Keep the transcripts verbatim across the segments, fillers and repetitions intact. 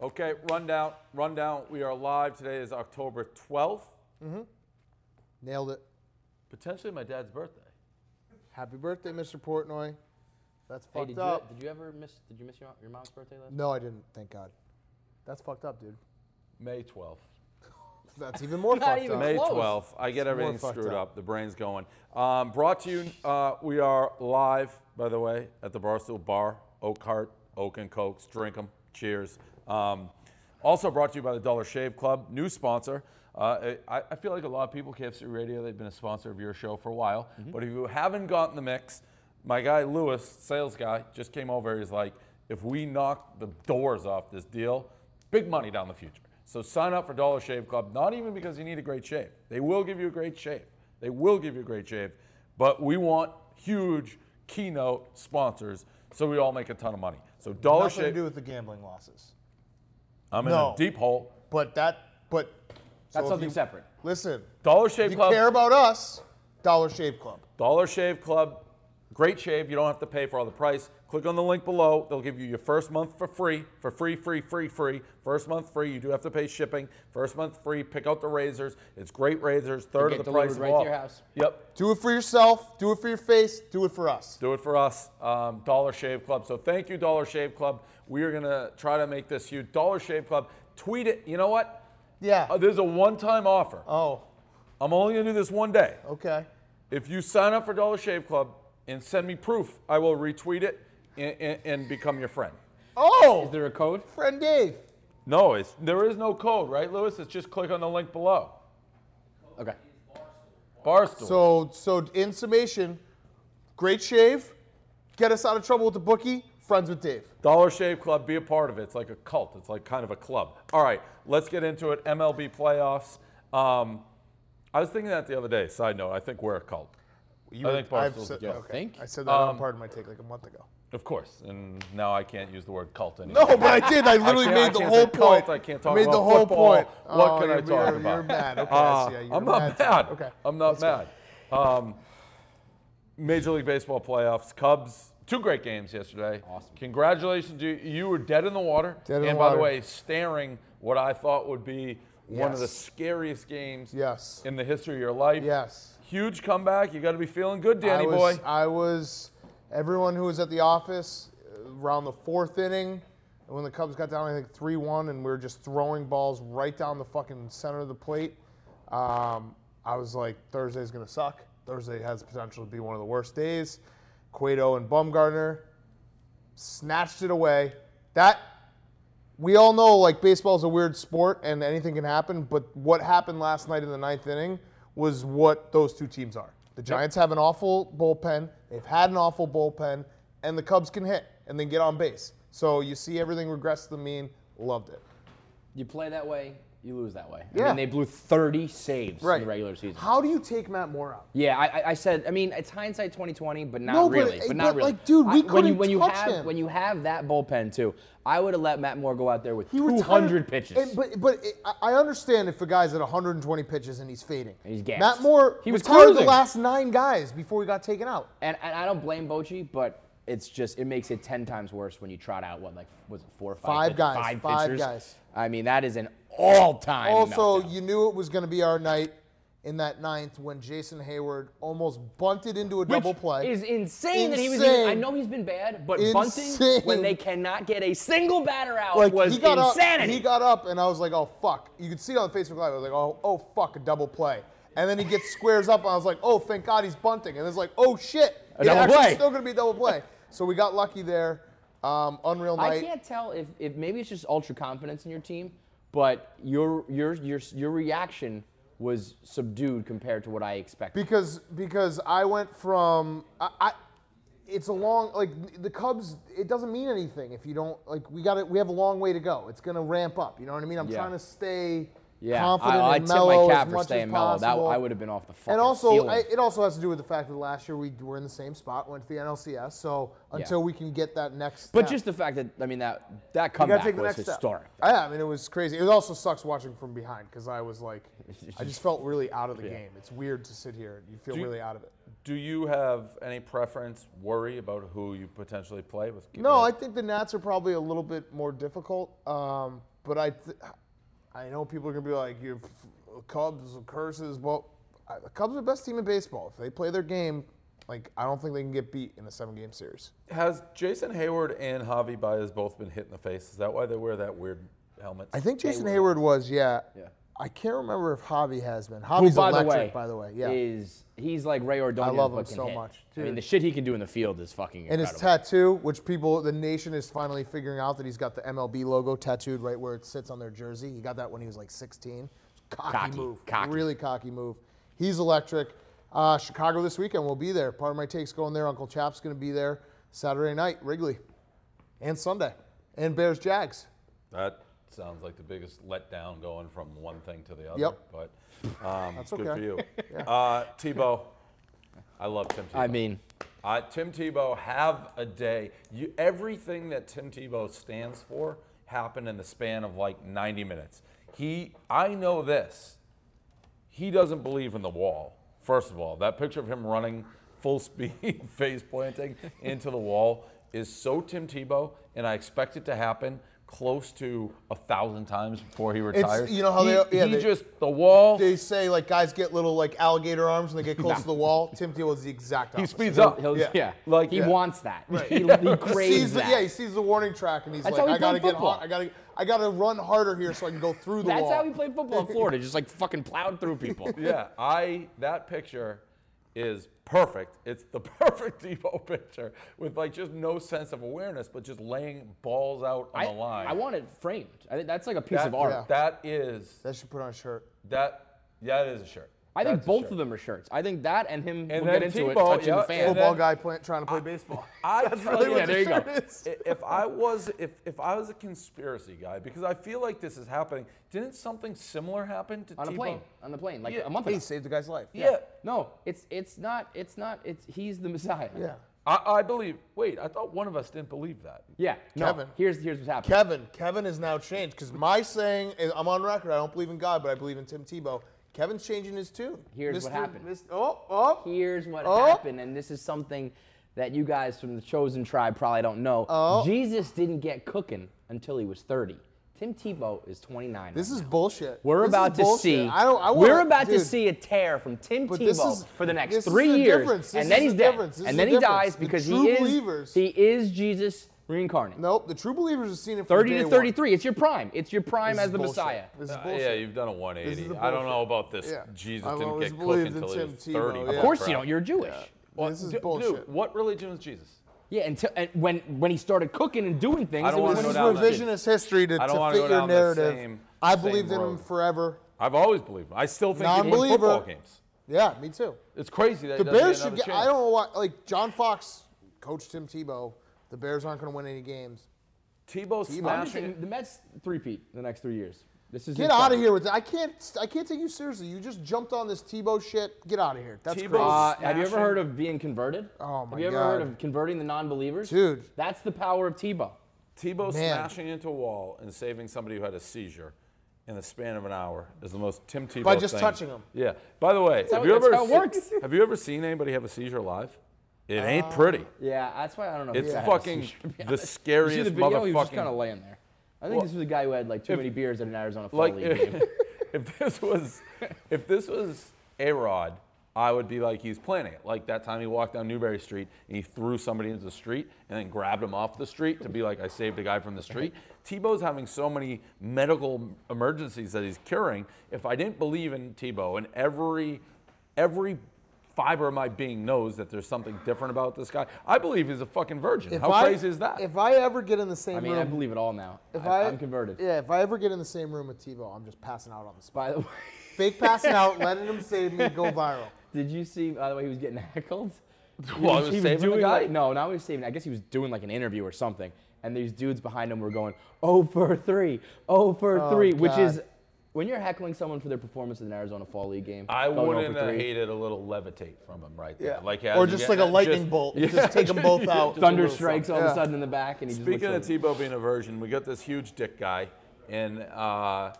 Okay, rundown. Rundown. We are live. Today is October twelfth. Mm-hmm. Nailed it. Potentially my dad's birthday. Happy birthday, Mister Portnoy. That's Hey, fucked did you, up. did you ever miss? Did you miss your, your mom's birthday last? No, I didn't. Thank God. That's fucked up, dude. May twelfth. That's even more Not fucked even up. May close. twelfth. I get It's more everything fucked screwed up. up. The brain's going. Um, brought to you, uh, we are live, by the way, at the Barstool Bar, Oak Heart, Oak and Cokes. Drink them. Cheers. Um, also brought to you by the Dollar Shave Club, new sponsor. Uh, I, I feel like a lot of people, K F C Radio, they've been a sponsor of your show for a while. Mm-hmm. But if you haven't gotten the mix, my guy Lewis, sales guy, just came over. He's like, if we knock the doors off this deal, big money down the future. So sign up for Dollar Shave Club, not even because you need a great shave. They will give you a great shave. They will give you a great shave. But we want huge keynote sponsors so we all make a ton of money. So Dollar Nothing Shave. to do with the gambling losses. I'm in No. a deep hole. But that, but. so That's if something you- separate. Listen, Dollar if Shave you Club. care about us, Dollar Shave Club. Dollar Shave Club, great shave. You don't have to pay for all the price. Click on the link below. They'll give you your first month for free, for free, free, free, free. First month free. You do have to pay shipping. First month free. Pick out the razors. It's great razors. Third get of the delivered price of right to all. your house. Yep. Do it for yourself. Do it for your face. Do it for us. Do it for us, um, Dollar Shave Club. So thank you, Dollar Shave Club. We are going to try to make this huge. Dollar Shave Club, tweet it. You know what? Yeah. Uh, there's a one-time offer. Oh, I'm only going to do this one day. okay. If you sign up for Dollar Shave Club and send me proof, I will retweet it and, and, and become your friend. Oh, Is there a code? friend Dave. No, it's, there is no code, right, Lewis? It's just click on the link below. Okay. Barstool. So, so in summation, great shave, get us out of trouble with the bookie, friends with Dave. Dollar Shave Club, be a part of it. It's like a cult. It's like kind of a club. All right, let's get into it. M L B playoffs. Um, I was thinking that the other day. Side note, I think we're a cult. You I think I've Barstool's said, a joke. okay. Think? I said that on Um, part of my take like a month ago. Of course, and now I can't use the word cult anymore. No, but I did. I literally can't- I made the can't whole say cult, point. I can't talk made about the whole football. point. What Oh, can I you're- talk you're, about? You're mad. Okay, Uh, I see. You're I'm not mad. mad. Okay. I'm not Let's go. mad. Um, Major League Baseball playoffs. Cubs, two great games yesterday. Awesome. Congratulations. You, you were dead in the water. Dead in and the by the water. way, staring what I thought would be one of the Yes. scariest games Yes. in the history of your life. Yes. Huge comeback. You got to be feeling good, Danny I was, boy. I was, everyone who was at the office uh, around the fourth inning, and when the Cubs got down, I think three one, and we were just throwing balls right down the fucking center of the plate. Um, I was like, Thursday's going to suck. Thursday has potential to be one of the worst days. Cueto and Bumgarner snatched it away. That, we all know, like, baseball is a weird sport and anything can happen, but what happened last night in the ninth inning was what those two teams are. The Giants have an awful bullpen. They've had an awful bullpen, and the Cubs can hit and then get on base. So you see everything regress to the mean. Loved it. You play that way, you lose that way. I Yeah. mean, they blew thirty saves Right. in the regular season. How do you take Matt Moore out? Yeah, I, I- I said. I mean, it's hindsight twenty twenty, but not No, but- really. But, but, not really. like, dude, we I- when you couldn't when you touch have him. when you have that bullpen too, I would have let Matt Moore go out there with He two retired- hundred pitches. and- but but it, I I understand if a guy's at one hundred twenty pitches and he's fading. And he's gassed. Matt Moore He was retired the cruising. last nine guys before he got taken out. And, and I don't blame Bochy, but it's just it makes it ten times worse when you trot out what like was it four or five Five pitch- guys, five, five pitchers. guys. I mean that is an all-time. Also, meltdown. you knew it was going to be our night in that ninth when Jason Hayward almost bunted into a Which double play. is insane, that he was. Insane. Even, I know he's been bad, but Insane. bunting when they cannot get a single batter out like was he got insanity. up, he got up, and I was like, "Oh fuck!" You could see it on Facebook Live. I was like, "Oh, oh fuck, a double play." And then he gets squares up, and I was like, "Oh, thank God he's bunting." And it's like, "Oh shit, A it's double actually play. still gonna be a double play." So we got lucky there. Um, unreal I night. can't tell if, if maybe it's just ultra confidence in your team, but your your your your reaction was subdued compared to what I expected. Because because I went from I, I it's a long like the Cubs. It doesn't mean anything if you don't like. We got it. We have a long way to go. It's gonna ramp up. You know what I mean? I'm Yeah. trying to stay yeah, confident I, I and tip mellow my cap as for much staying as mellow. That possible. I would have been off the fucking And also, ceiling. I, it also has to do with the fact that last year we were in the same spot, went to the N L C S. So until we can get that next, but step, just the fact that I mean that that you gotta comeback take the was next historic. step. Yeah, I mean it was crazy. It also sucks watching from behind because I was like, I just felt really out of the game. It's weird to sit here. You feel Do you- really out of it. Do you have any preference, worry about who you potentially play with? No, I think the Nats are probably a little bit more difficult. Um, but I, th- I know people are gonna be like, "Your Cubs curses." Well, I, the Cubs are the best team in baseball. If they play their game, like I don't think they can get beat in a seven-game series. Has Jason Hayward and Javi Baez both been hit in the face? Is that why they wear that weird helmet? I think Jason Hayward was, yeah. Yeah. I can't remember if Javi has been. Who, Javi's by the electric, way, by the way. Yeah. is he's like Ray Ordonez. I love him looking so hit. much, I mean, dude. the shit he can do in the field is fucking And incredible. his tattoo, which people, the nation is finally figuring out that he's got the M L B logo tattooed right where it sits on their jersey. He got that when he was like sixteen. Cocky, Cocky, move. cocky. Really cocky move. He's electric. Uh, Chicago this weekend, we'll be there. Part of my take's going there. Uncle Chap's going to be there Saturday night, Wrigley. And Sunday. And Bears Jags. That sounds like the biggest letdown going from one thing to the other. Yep. But um, That's good okay. for you. uh, Tebow. I love Tim Tebow. I mean, Uh, Tim Tebow, have a day. You, everything that Tim Tebow stands for happened in the span of like ninety minutes. He, I know this. He doesn't believe in the wall. First of all, that picture of him running full speed, face planting into the wall is so Tim Tebow, and I expect it to happen close to a thousand times before he retires. you know how he, they- yeah, he they- just the wall. They say like guys get little like alligator arms when they get close to the wall. Tim Tebow is the exact he opposite. speeds he'll, up. he'll, Yeah. yeah. Like- he Yeah. wants that. Right. He, he He craves sees the, that. yeah, he sees the warning track and he's That's like, how he I gotta played get, football. hard, I gotta, I gotta run harder here so I can go through the That's wall. how he played football in Florida, just like fucking plowed through people. Yeah, I that picture is perfect. It's the perfect Tebow picture with like just no sense of awareness, but just laying balls out on I, the line. I want it framed. I think that's like a piece that, of art. yeah. That is That should put on a shirt. that. Yeah, it is a shirt. I think That's a both shirt. of them are shirts. I think that and him And will then get into it, Tebow, touching yeah, the and fan. then- Football guy play, trying to play baseball. I That's tell really you, what there the you go. shirt is. I- If I was if if I was a conspiracy guy, because I feel like this is happening. Didn't something similar happen to On a Tebow? plane, on the plane, like Yeah. a month He ago. saved the guy's life. Yeah. No, it's it's not it's not it's he's the Messiah. Yeah. I, I believe. Wait, I thought one of us didn't believe that. Yeah. No. Kevin. Here's here's what's happening. Kevin. Kevin has now changed because my saying, is, I'm on record, I don't believe in God, but I believe in Tim Tebow. Kevin's changing his tune. Here's Mister what happened. Mister Oh, oh. Here's what Oh. happened, and this is something that you guys from the chosen tribe probably don't know. Oh. Jesus didn't get cooking until he was thirty. Tim Tebow is twenty-nine. This right is now. bullshit. We're This is about to bullshit. see. I don't. I want, we're about dude, to see a tear from Tim But this Tebow is- for the next this is three the years, difference. This and then is he's the dead, difference. This and is then the he difference. dies The because true he is believers- he is Jesus reincarnate. Nope. The true believers have seen it from thirty day to one. thirty-three. It's your prime. It's your prime This as is the bullshit. Messiah. This is Uh, bullshit. yeah, you've done a This one eighty. is the I don't bullshit. know about this. Yeah. Jesus I've didn't always get cooked believed in until he was Tim thirty. Tebow, Of yeah. Of course you crap. don't. You're Jewish. Well, This is d- bullshit. Dude, what religion is Jesus? Yeah, until and when when he started cooking and doing things, I don't it was wanna This go is down that- revisionist history to, I don't to wanna fit go your down the narrative. same- I same believed in him road. forever. I've always believed him. I still think he won Non-believer. football games. Yeah, me too. It's crazy that The he doesn't Bears get should another get. chance. I don't know why. Like John Fox coached Tim Tebow. The Bears aren't going to win any games. Tebow I'm just smashing. saying, the Mets three-peat the next three years. This is Get his out time. of here with that. I can't. I can't take you seriously. You just jumped on this Tebow shit. Get out of here. That's Tebow- crazy. Uh, have you ever Smashing. heard of being converted? Oh, my Have you ever heard God. of converting the non-believers? Dude. That's the power of Tebow. Tebow Man. smashing into a wall and saving somebody who had a seizure in the span of an hour is the most Tim Tebow By just thing. touching him. Yeah. By the way, how- have you that's ever how it se- works. have you ever seen anybody have a seizure live? It ain't pretty. Yeah, that's why I don't know. if It's this guy had a fucking seizure, to be the honest. scariest You see the video? He was just motherfucking- kind of laying there. I think Well, this was a guy who had like too if- many beers at an Arizona Fall Like League game. if, if this was if this was A-Rod, I would be like he's planning it. Like that time he walked down Newberry Street and he threw somebody into the street and then grabbed him off the street to be like I saved a guy from the street. Tebow's having so many medical emergencies that he's curing. If I didn't believe in Tebow and every every fiber of my being knows that there's something different about this guy, I believe he's a fucking virgin. How I, crazy is that? If I ever get in the same I mean, room, I believe it all now. if I, I, I'm converted. Yeah, if I ever get in the same room with Tebow, I'm just passing out on the spot. By the way, Fake passing out, letting him save me, go viral. did you see, by the way, he was getting heckled? Well, he was saving the doing guy? like, no, not he was saving. I guess he was doing like an interview or something. And these dudes behind him were going, oh for three, oh for Oh, three, which God. is, when you're heckling someone for their performance in an Arizona Fall League game, I going oh wouldn't for have three. hated a little levitate from him right there. Yeah. Like or as you just get- like a lightning just- bolt. Just take them both out. Thunder strikes all of Yeah. a sudden in the back, and he Speaking of just looks Tebow being a virgin, we got this huge dick guy, and uh,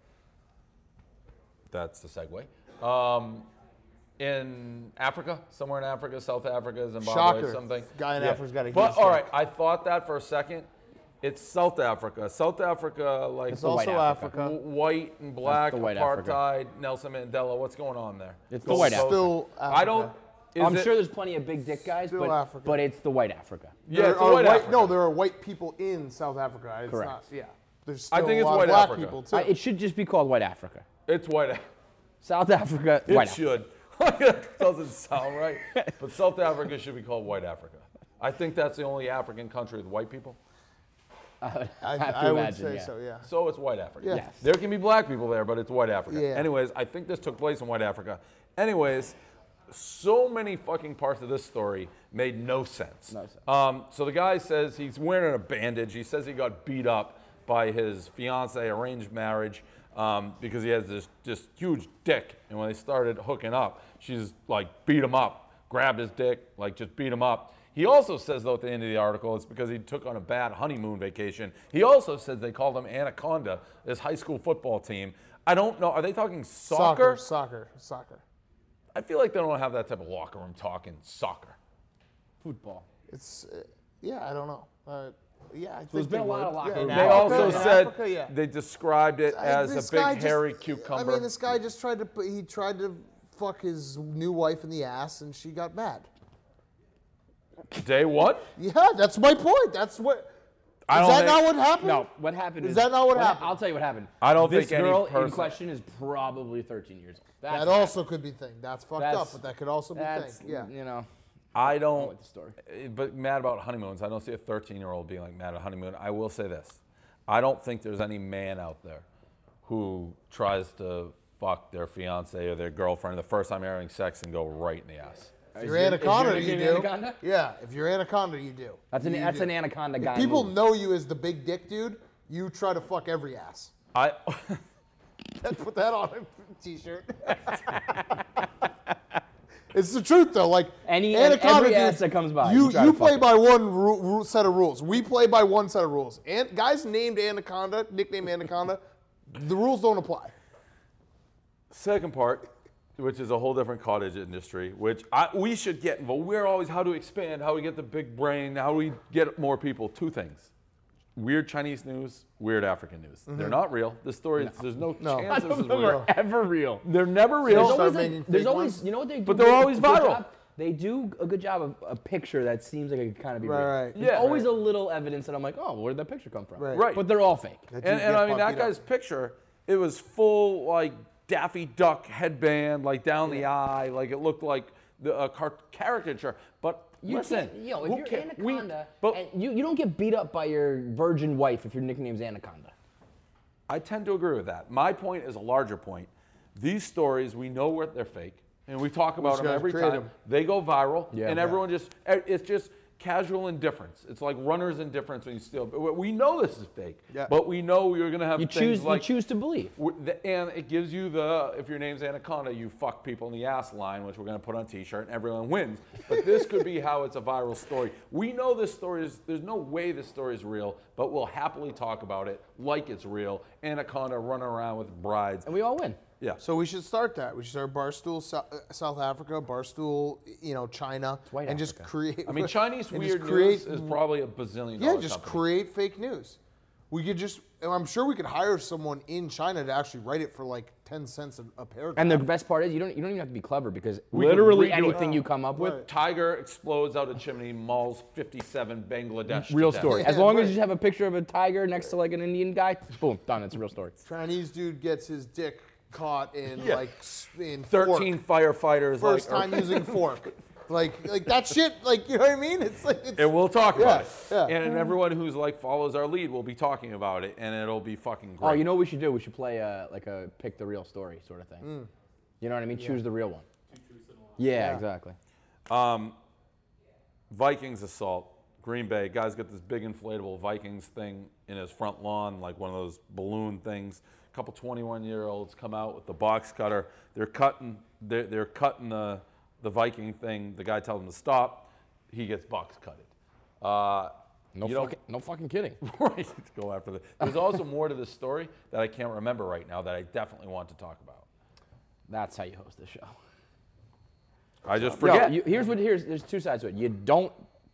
that's the segue. Um, in Africa, somewhere in Africa, South Africa, Zimbabwe, Shocker. something. Guy in Africa's got a But huge all dick. right, I thought that for a second. It's South Africa. South Africa, like It's the white also Africa. Africa. w- white and black, the white Africa. apartheid, Nelson Mandela. What's going on there? It's the Gold white Coast. Africa. Still I don't. Africa. Is I'm it- sure there's plenty of big dick guys, Still but, Africa. but it's the white Africa. Yeah, There it's the are white white, Africa. no, there are white people in South Africa. It's Correct. not, yeah. There's I still think a it's lot white of black Africa. people, too. Uh, it should just be called white Africa. It's white. Af- South Africa, It white Africa. should. That doesn't sound right. But South Africa should be called White Africa. I think that's the only African country with white people. I would I, have to I would imagine, say yeah. so, yeah. So it's White Africa. Yeah. Yes. There can be black people there, but it's White Africa. Yeah. Anyways, I think this took place in White Africa. Anyways, so many fucking parts of this story made no sense. No sense. Um, so the guy says he's wearing a bandage. He says he got beat up by his fiance, arranged marriage, um, because he has this just huge dick. And when they started hooking up, she's like beat him up, grabbed his dick, like just beat him up. He also says, though, at the end of the article, it's because he took on a bad honeymoon vacation. He also says they called him Anaconda, his high school football team. I don't know. Are they talking soccer? Soccer, soccer, soccer. I feel like they don't have that type of locker room talk in soccer. Football. It's, uh, yeah, I don't know. Uh, yeah, I think there's been they a lot would. of locker yeah, room in They talk. Africa- also in said Africa, yeah. they described it I- as this a big guy just- hairy I cucumber. mean, this guy just tried to put, he tried to fuck his new wife in the ass, and she got mad. Day one? Yeah, that's my point. That's what. I Is don't that think- not what happened? No, what happened Is is. that not what happened? I'll tell you what happened. I don't this think any girl in person- question is probably thirteen years old. That's That also could be thing. That's fucked That's- up, but that could also be That's, thing. Yeah. you know. I don't. like the story. eh, But mad about honeymoons. I don't see a thirteen-year-old being like mad at a honeymoon. I will say this: I don't think there's any man out there who tries to fuck their fiance or their girlfriend the first time they're having sex and go right in the ass. If Is you're your- is anaconda, your you nickname do. Anaconda? Yeah, if you're anaconda, you do. That's an You that's do. an anaconda guy. If people move. know you as the big dick dude, you try to fuck every ass. I. Let's put that on a t-shirt. It's the truth, though. Like Any- anaconda every dude, ass that comes by, you you try you to fuck play it. by one ru- ru- set of rules. We play by one set of rules. And guys named Anaconda, nickname Anaconda, the rules don't apply. Second part, which is a whole different cottage industry, which I, we should get involved. We're always how to expand, how we get the big brain, how we get more people. Two things: weird Chinese news, weird African news. They're not real. This story, there's no, No. chance None this of is them real. are ever real. They're never There's real. start always, like- making there's fake always ones? you know what they do? But they're good- always a good viral. job? They do a good job of a picture that seems like it could kind of be Right, real. right. There's Yeah. always a little evidence that I'm like, oh, where did that picture come from? Right. Right. But they're all fake. That And, dude and get I mean, that beat up. guy's picture, it was full like Daffy Duck headband, like down the eye, like it looked like the uh, car- caricature. But You listen, can't, you know, if who you're ca- we- Anaconda, but and you, you don't get beat up by your virgin wife if your nickname's Anaconda. I tend to agree with that. My point is a larger point. These stories, we know where they're fake, and we talk about just them gotta every create time. 'em. They go viral, Yeah. and Yeah. everyone just, eh, it's just casual indifference. It's like runner's indifference when you steal. But we know this is fake, Yeah. but we know you're going to have You things choose like. you choose to believe. w- the- And it gives you the, if your name's Anaconda, you fuck people in the ass line, which we're going to put on a t-shirt, and everyone wins. But this could be how it's a viral story. We know this story is, there's no way this story is real, but we'll happily talk about it like it's real. Anaconda running around with brides. And we all win. Yeah. So we should start that. We should start Barstool Sou- uh, South Africa, Barstool, you know, China, white and just Africa. create. I mean, Chinese and just weird create, news is probably a bazillion Yeah, dollar just company. create fake news. We could just. and I'm sure we could hire someone in China to actually write it for like ten cents a, a paragraph. And the best part is you don't you don't even have to be clever because We could literally redo it. anything you come up with, Right. Tiger explodes out of chimney, mauls fifty-seven Bangladesh. to real death. story. Yeah, As long as right. you have a picture of a tiger next to like an Indian guy, boom, done. It's a real story. Chinese dude gets his dick caught in Yeah. like s- in thirteen fork. firefighters. First like, time using fork. Like like that shit. Like you know what I mean? It's like it's. And we'll talk about it. Yeah, yeah. And everyone who's like follows our lead will be talking about it, and it'll be fucking great. Oh, you know what we should do? We should play a, like a pick the real story sort of thing. You know what I mean? Choose the real one. Yeah, Yeah. exactly. Um, Vikings assault. Green Bay. Guy's got this big inflatable Vikings thing in his front lawn, like one of those balloon things. A couple twenty-one-year-olds come out with the box cutter. They're cutting. They're, they're cutting the the Viking thing. The guy tells them to stop. He gets box cutted. Uh, No you know- fucking, no fucking kidding. right to go after that. There's also more to this story that I can't remember right now that I definitely want to talk about. That's how you host the show. I just No, forget. you, here's what here's there's two sides to it. You don't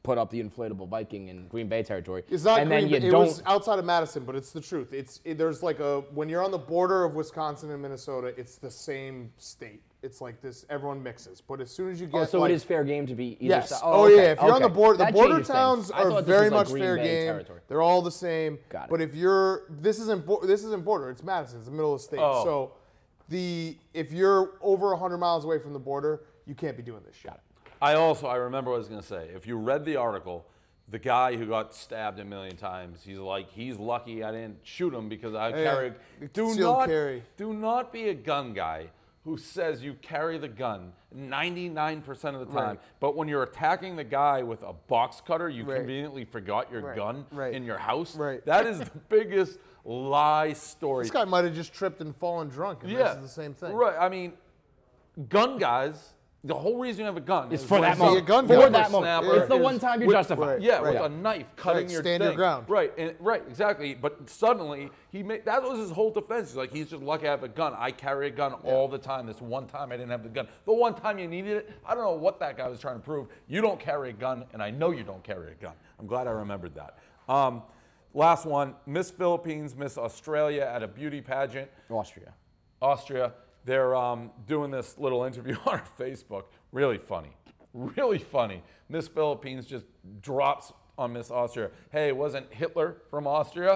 put up the inflatable Viking in Green Bay territory. It's not and Green then you Bay. It don't. was outside of Madison, but it's the truth. It's it, there's like a when you're on the border of Wisconsin and Minnesota, it's the same state. It's like this. Everyone mixes, but as soon as you get Oh, so like, it is fair game to be either yes. side. Oh, okay, yeah. If you're on the okay. border, the That border changes towns things. I are thought this very was like much Green fair Bay game. territory. They're all the same. Got it. But if you're this isn't bo- this isn't border. It's Madison. It's the middle of the state. Oh. So the if you're over one hundred miles away from the border, you can't be doing this shit. Got it. I also, I remember what I was going to say. If you read the article, the guy who got stabbed a million times, he's like, he's lucky I didn't shoot him because I Yeah, carry. Do concealed not, carry. do not be a gun guy who says you carry the gun ninety-nine percent of the time. Right. But when you're attacking the guy with a box cutter, you Right. conveniently forgot your Right. gun Right. in your house. Right. That is the biggest lie story. This guy might have just tripped and fallen drunk, and yeah. this is the same thing. Right. I mean, gun guys. The whole reason you have a gun It's is for when that you see moment. a gun For guy that or moment. snapper It's the is one time you're with- justified. right. Yeah, with Right. a knife cutting Right, your stand your thing. ground. Right, and, right, exactly. But suddenly he made that was his whole defense. He's like, he's just lucky I have a gun. I carry a gun all the time. This one time I didn't have the gun. The one time you needed it, I don't know what that guy was trying to prove. You don't carry a gun, and I know you don't carry a gun. I'm glad I remembered that. Um, last one: Miss Philippines, Miss Australia at a beauty pageant. Austria. Austria. They're um, doing this little interview on our Facebook. Really funny. Really funny. Miss Philippines just drops on Miss Austria. Hey, wasn't Hitler from Austria?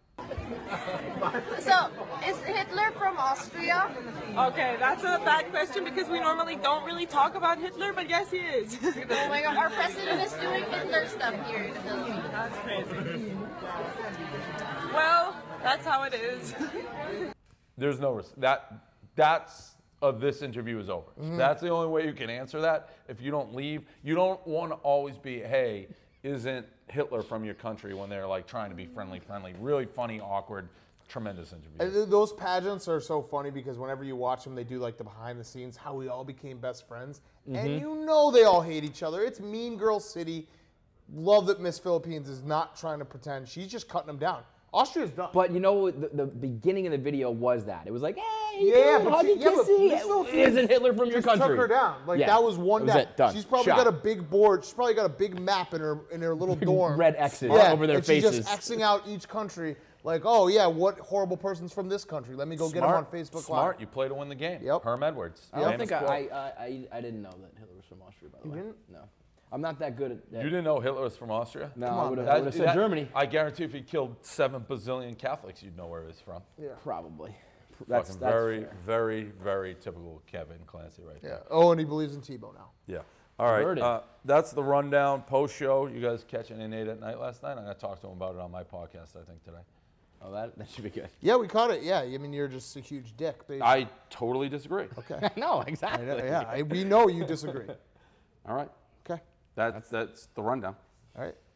So, is Hitler from Austria? Okay, that's a bad question because we normally don't really talk about Hitler, but yes, he is. Oh my god, our president is doing Hitler stuff here in the Philippines. That's crazy. Well, that's how it is. There's no res- that. That's of this interview is over. That's the only way you can answer that. If you don't leave, you don't want to always be, hey, isn't Hitler from your country when they're like trying to be friendly, friendly. Really funny, awkward, tremendous interview. And th- those pageants are so funny because whenever you watch them, they do like the behind the scenes, how we all became best friends. And you know they all hate each other. It's Mean Girl City. Love that Miss Philippines is not trying to pretend. She's just cutting them down. Austria's done. But you know, the, the beginning of the video was that. It was like, hey, Yeah, good, but huggy, she- yeah, but kissy. Miss Philippines Isn't Hitler from your just country? took her down. Like Yeah. that was one That was day. it. Done. She's probably Shot. got a big board. She's probably got a big map in her in her little dorm. red X's yeah, over their and faces. She's just Xing out each country. Like, oh yeah, what horrible person's from this country? Let me go get him on Facebook Smart. Live. You play to win the game. Yep. Herm Edwards. I don't famous think I, quote. I, I, I didn't know that Hitler was from Austria, by the way. didn't? No. I'm not that good at You didn't know Hitler was from Austria? No, Come I on, would have man. said That- Germany. I guarantee if he killed seven bazillion Catholics, you'd know where he was from. Probably. That's, Fucking that's very, fair. very, very typical Kevin Clancy right Yeah. there. Oh, and he believes in Tebow now. Yeah. All right. Converted. Uh, that's the rundown post show. You guys catching in eight at night last night? I'm going to talk to him about it on my podcast, I think, today. Oh, that, that should be good. Yeah, we caught it. Yeah, I mean you're just a huge dick. Basically. I totally disagree. Okay. no, exactly. yeah, I, we know you disagree. All right. Okay. That's that's the rundown. All right.